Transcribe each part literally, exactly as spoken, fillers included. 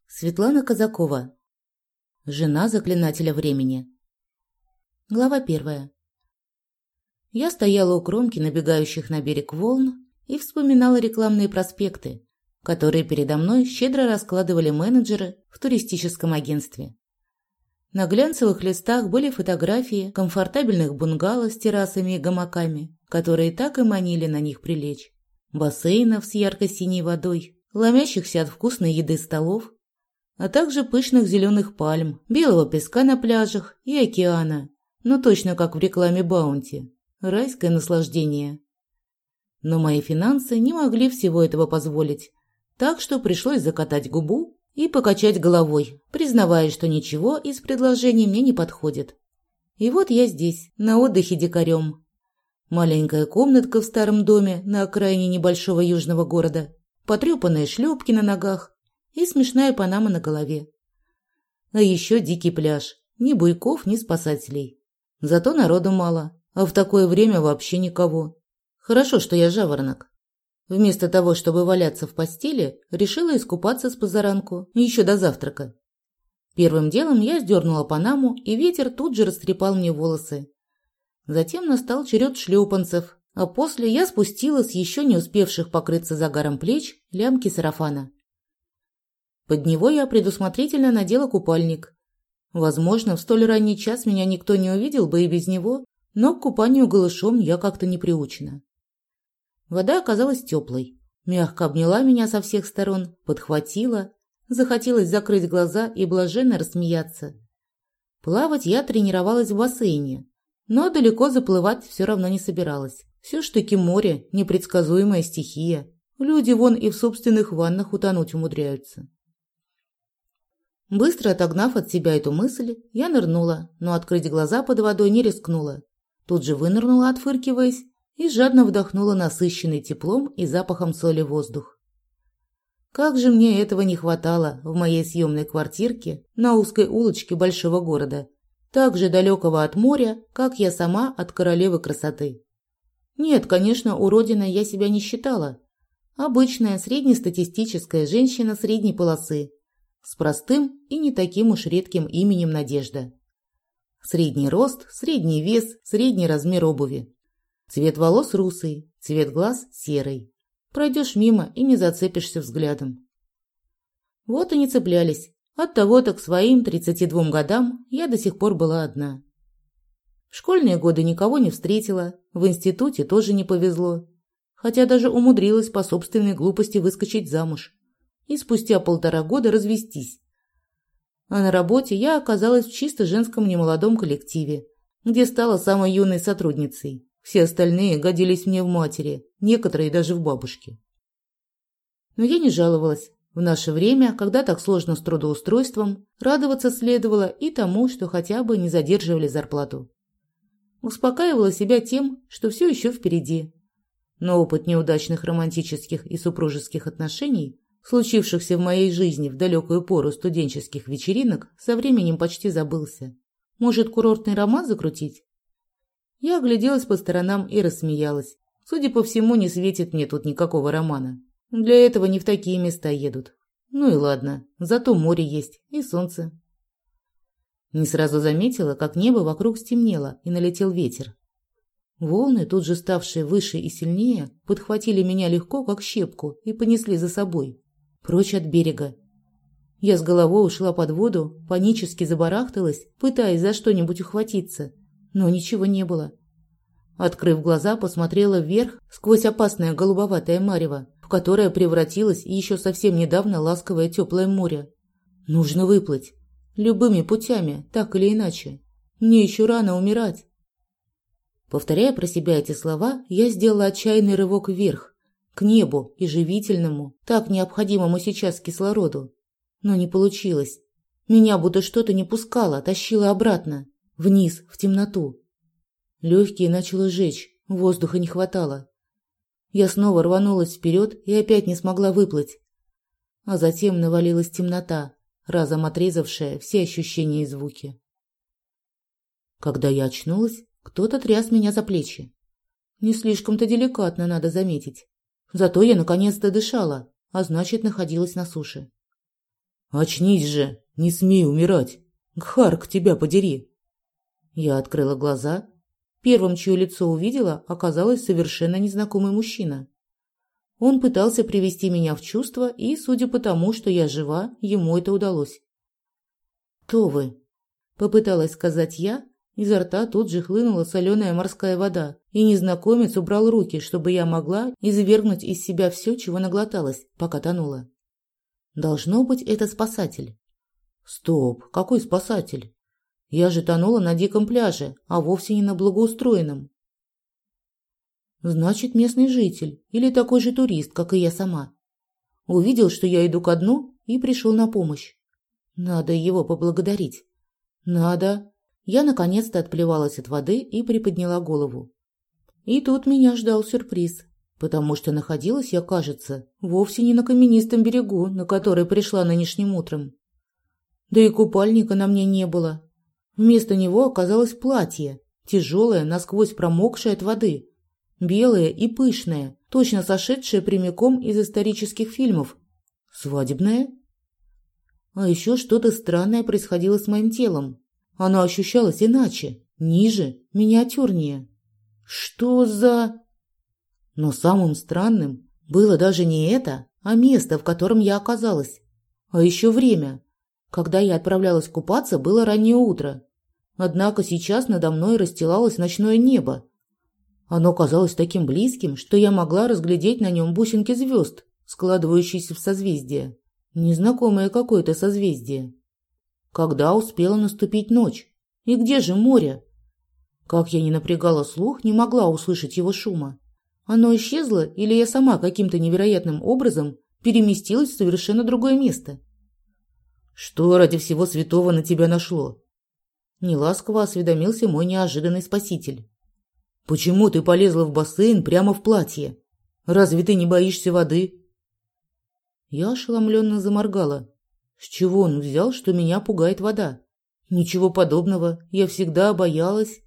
Светлана Казакова. Жена заклинателя времени. Глава первая. Я стояла у кромки набегающих на берег волн и вспоминала рекламные проспекты, которые передо мной щедро раскладывали менеджеры в туристическом агентстве. На глянцевых листах были фотографии комфортабельных бунгало с террасами и гамаками, которые так и манили на них прилечь, бассейнов с ярко-синей водой, ломящихся от вкусной еды столов, а также пышных зеленых пальм, белого песка на пляжах и океана, ну точно как в рекламе Баунти. Райское наслаждение. Но мои финансы не могли всего этого позволить, так что пришлось закатать губу и покачать головой, признавая, что ничего из предложений мне не подходит. И вот я здесь, на отдыхе дикарем. Маленькая комнатка в старом доме на окраине небольшого южного города, потрепанные шлепки на ногах и смешная панама на голове. А еще дикий пляж, ни буйков, ни спасателей. Зато народу мало, а в такое время вообще никого. Хорошо, что я жаворонок. Вместо того, чтобы валяться в постели, решила искупаться с позаранку, еще до завтрака. Первым делом я сдернула панаму, и ветер тут же растрепал мне волосы. Затем настал черед шлепанцев, а после я спустила с еще не успевших покрыться загаром плеч лямки сарафана. Под него я предусмотрительно надела купальник. Возможно, в столь ранний час меня никто не увидел бы и без него, но к купанию голышом я как-то не приучена. Вода оказалась теплой, мягко обняла меня со всех сторон, подхватила, захотелось закрыть глаза и блаженно рассмеяться. Плавать я тренировалась в бассейне, но далеко заплывать все равно не собиралась. Все ж таки море, непредсказуемая стихия. Люди вон и в собственных ваннах утонуть умудряются. Быстро отогнав от себя эту мысль, я нырнула, но открыть глаза под водой не рискнула. Тут же вынырнула, отфыркиваясь, и жадно вдохнула насыщенный теплом и запахом соли воздух. Как же мне этого не хватало в моей съемной квартирке на узкой улочке большого города, так же далекого от моря, как я сама от королевы красоты. Нет, конечно, уродиной я себя не считала. Обычная среднестатистическая женщина средней полосы, с простым и не таким уж редким именем Надежда. Средний рост, средний вес, средний размер обуви. Цвет волос русый, цвет глаз серый. Пройдешь мимо и не зацепишься взглядом. Вот и не цеплялись. Оттого-то к своим тридцати двум годам я до сих пор была одна. В школьные годы никого не встретила, в институте тоже не повезло. Хотя даже умудрилась по собственной глупости выскочить замуж и спустя полтора года развестись. А на работе я оказалась в чисто женском немолодом коллективе, где стала самой юной сотрудницей. Все остальные годились мне в матери, некоторые даже в бабушке. Но я не жаловалась. В наше время, когда так сложно с трудоустройством, радоваться следовало и тому, что хотя бы не задерживали зарплату. Успокаивала себя тем, что все еще впереди. Но опыт неудачных романтических и супружеских отношений, случившихся в моей жизни в далекую пору студенческих вечеринок, со временем почти забылся. Может, курортный роман закрутить? Я огляделась по сторонам и рассмеялась. Судя по всему, не светит мне тут никакого романа. Для этого не в такие места едут. Ну и ладно, зато море есть и солнце. Не сразу заметила, как небо вокруг стемнело и налетел ветер. Волны, тут же ставшие выше и сильнее, подхватили меня легко, как щепку, и понесли за собой. Прочь от берега. Я с головой ушла под воду, панически забарахталась, пытаясь за что-нибудь ухватиться, но ничего не было. Открыв глаза, посмотрела вверх сквозь опасное голубоватое марево, в которое превратилось еще совсем недавно ласковое теплое море. Нужно выплыть. Любыми путями, так или иначе. Мне еще рано умирать. Повторяя про себя эти слова, я сделала отчаянный рывок вверх, к небу и живительному, так необходимому сейчас кислороду. Но не получилось. Меня будто что-то не пускало, тащило обратно, вниз, в темноту. Легкие начало жечь, воздуха не хватало. Я снова рванулась вперед и опять не смогла выплыть. А затем навалилась темнота, разом отрезавшая все ощущения и звуки. Когда я очнулась, кто-то тряс меня за плечи. Не слишком-то деликатно, надо заметить. Зато я наконец-то дышала, а значит, находилась на суше. «Очнись же! Не смей умирать! Гхарк, тебя подери!» Я открыла глаза. Первым, чье лицо увидела, оказалось совершенно незнакомый мужчина. Он пытался привести меня в чувство, и, судя по тому, что я жива, ему это удалось. «Кто вы?» – попыталась сказать я. Изо рта тут же хлынула соленая морская вода, и незнакомец убрал руки, чтобы я могла извергнуть из себя все, чего наглоталась, пока тонула. Должно быть, это спасатель. Стоп, какой спасатель? Я же тонула на диком пляже, а вовсе не на благоустроенном. Значит, местный житель или такой же турист, как и я сама. Увидел, что я иду ко дну, и пришел на помощь. Надо его поблагодарить. Надо. Я наконец-то отплевалась от воды и приподняла голову. И тут меня ждал сюрприз, потому что находилась я, кажется, вовсе не на каменистом берегу, на который пришла нынешним утром. Да и купальника на мне не было. Вместо него оказалось платье, тяжелое, насквозь промокшее от воды, белое и пышное, точно сошедшее прямиком из исторических фильмов. Свадебное? А еще что-то странное происходило с моим телом. Оно ощущалось иначе, ниже, миниатюрнее. Что за... Но самым странным было даже не это, а место, в котором я оказалась. А еще время. Когда я отправлялась купаться, было раннее утро. Однако сейчас надо мной расстилалось ночное небо. Оно казалось таким близким, что я могла разглядеть на нем бусинки звезд, складывающиеся в созвездие. Незнакомое какое-то созвездие. Когда успела наступить ночь? И где же море? Как я ни напрягала слух, не могла услышать его шума. Оно исчезло, или я сама каким-то невероятным образом переместилась в совершенно другое место? Что ради всего святого на тебя нашло? Неласково осведомился мой неожиданный спаситель. Почему ты полезла в бассейн прямо в платье? Разве ты не боишься воды? Я ошеломленно заморгала. С чего он взял, что меня пугает вода? Ничего подобного, я всегда боялась.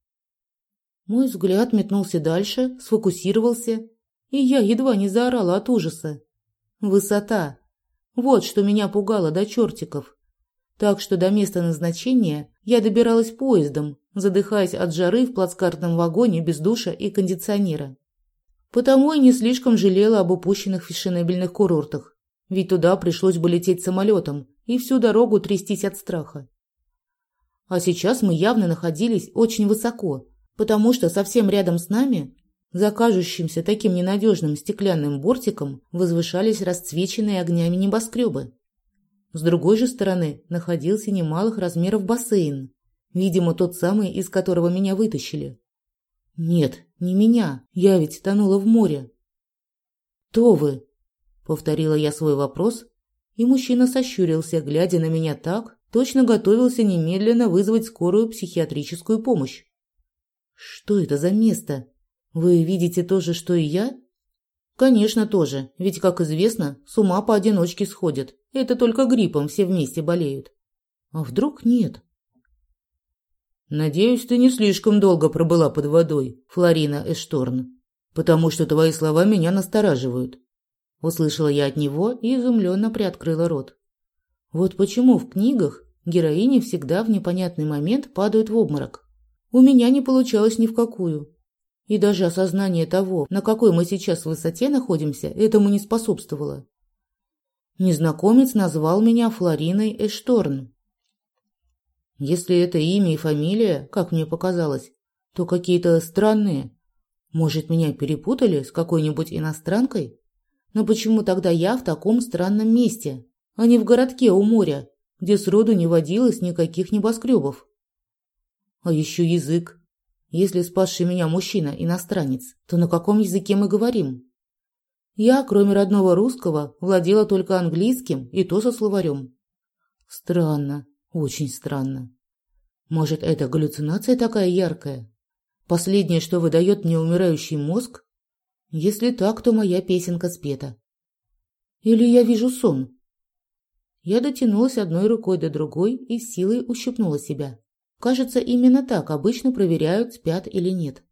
Мой взгляд метнулся дальше, сфокусировался, и я едва не заорала от ужаса. Высота. Вот что меня пугало до чертиков. Так что до места назначения я добиралась поездом, задыхаясь от жары в плацкартном вагоне без душа и кондиционера. Потому и не слишком жалела об упущенных фешенебельных курортах. Ведь туда пришлось бы лететь самолетом и всю дорогу трястись от страха. А сейчас мы явно находились очень высоко, потому что совсем рядом с нами, за кажущимся таким ненадежным стеклянным бортиком, возвышались расцвеченные огнями небоскребы. С другой же стороны находился немалых размеров бассейн, видимо, тот самый, из которого меня вытащили. Нет, не меня, я ведь тонула в море. «Кто вы?» — повторила я свой вопрос, и мужчина сощурился, глядя на меня так, точно готовился немедленно вызвать скорую психиатрическую помощь. «Что это за место? Вы видите то же, что и я?» «Конечно, тоже, ведь, как известно, с ума поодиночке сходят. Это только гриппом все вместе болеют. А вдруг нет?» «Надеюсь, ты не слишком долго пробыла под водой, Флорина Эшторн, потому что твои слова меня настораживают». Услышала я от него и изумленно приоткрыла рот. Вот почему в книгах героини всегда в непонятный момент падают в обморок. У меня не получалось ни в какую. И даже осознание того, на какой мы сейчас высоте находимся, этому не способствовало. Незнакомец назвал меня Флориной Эшторн. Если это имя и фамилия, как мне показалось, то какие-то странные. Может, меня перепутали с какой-нибудь иностранкой? Но почему тогда я в таком странном месте, а не в городке у моря, где сроду не водилось никаких небоскребов? А еще язык. Если спасший меня мужчина иностранец, то на каком языке мы говорим? Я, кроме родного русского, владела только английским, и то со словарем. Странно, очень странно. Может, это галлюцинация такая яркая? Последнее, что выдает мне умирающий мозг? Если так, то моя песенка спета. Или я вижу сон? Я дотянулась одной рукой до другой и с силой ущипнула себя. Кажется, именно так обычно проверяют, спят или нет.